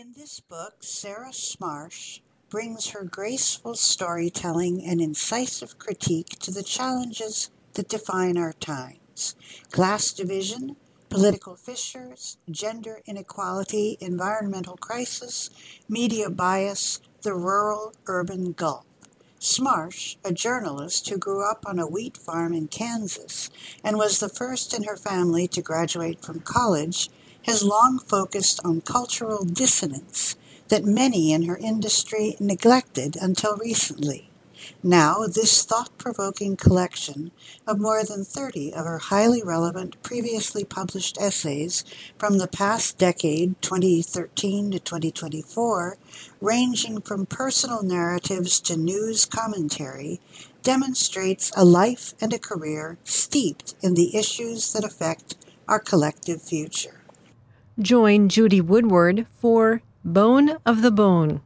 In this book, Sarah Smarsh brings her graceful storytelling and incisive critique to the challenges that define our times: class division, political fissures, gender inequality, environmental crisis, media bias, the rural urban gulf. Smarsh, a journalist who grew up on a wheat farm in Kansas and was the first in her family to graduate from college, has long focused on cultural dissonance that many in her industry neglected until recently. Now, this thought provoking collection of more than 30 of her highly relevant previously published essays from the past decade, 2013 to 2024, ranging from personal narratives to news commentary, demonstrates a life and a career steeped in the issues that affect our collective future. Join Judy Woodward for Bone of the Bone.